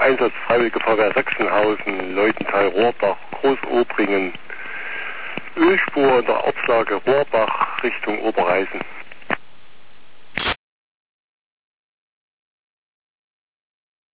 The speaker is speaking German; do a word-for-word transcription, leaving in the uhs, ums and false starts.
Einsatz Freiwillige Feuerwehr Sachsenhausen, Leutenthal, Rohrbach, Großobringen, Ölspur in der Ortslage Rohrbach Richtung Oberreisen.